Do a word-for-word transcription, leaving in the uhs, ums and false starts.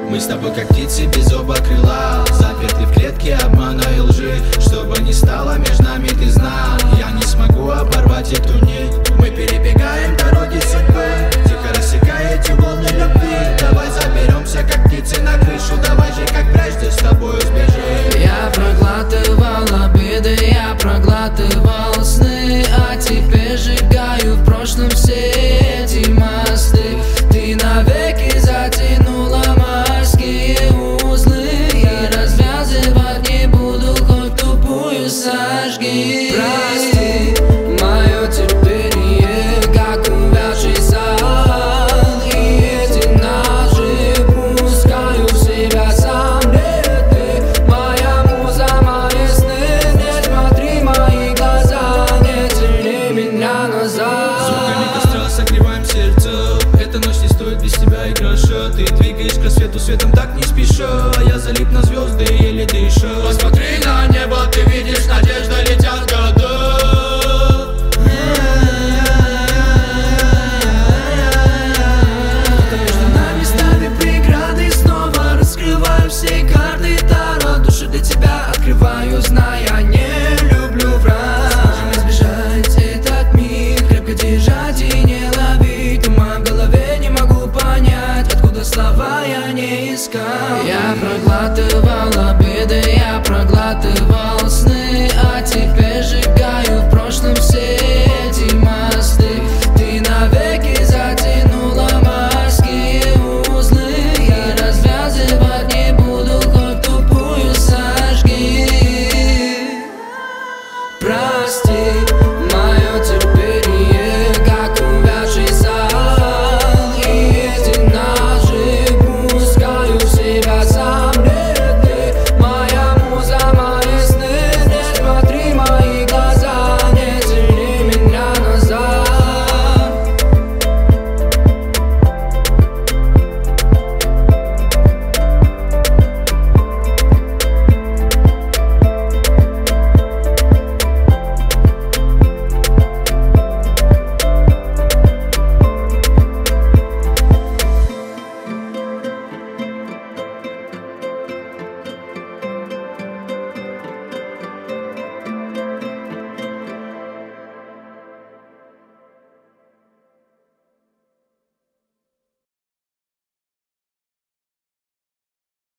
Мы с тобой как птицы без оба крыла, заперты в клетке обмана и лжи. Чтобы не стало между нами, ты знал, я не смогу оборвать эту нить. Мы перебегаем дороги судьбы, тихо рассекая эти волны любви. Давай заберемся как птицы на крышу, давай же как прежде с тобой сбежим. Я проглатывал обиды, я проглатывал сны, а теперь сжигаю в прошлом все эти мосты. Ты навеки затянула морские узлы, я развязывать не буду, хоть тупую сожги. Прости, мое терпение, как увядший сад, и эти ножи пускаю в себя сам. Нет, ты моя муза, мои сны, не смотри мои глаза, не тяни меня назад. Звуками костра согреваем сердце, эта ночь не стоит без тебя и гроша. Ты двигаешь к рассвету светом так не спеша, а я залип на звезды, еле дыша. Посмотри на небо, ты видишь, надежда летят года. Кто-то между нами ставит преграды, снова раскрываю все карты Таро. Душу для тебя открываю, зная, не люблю враг. Сможем избежать этот миг, крепко держать и не ловить. Туман в голове, не могу понять, откуда слова я не искал. Я проглатывал обиды, я проглатывал сны,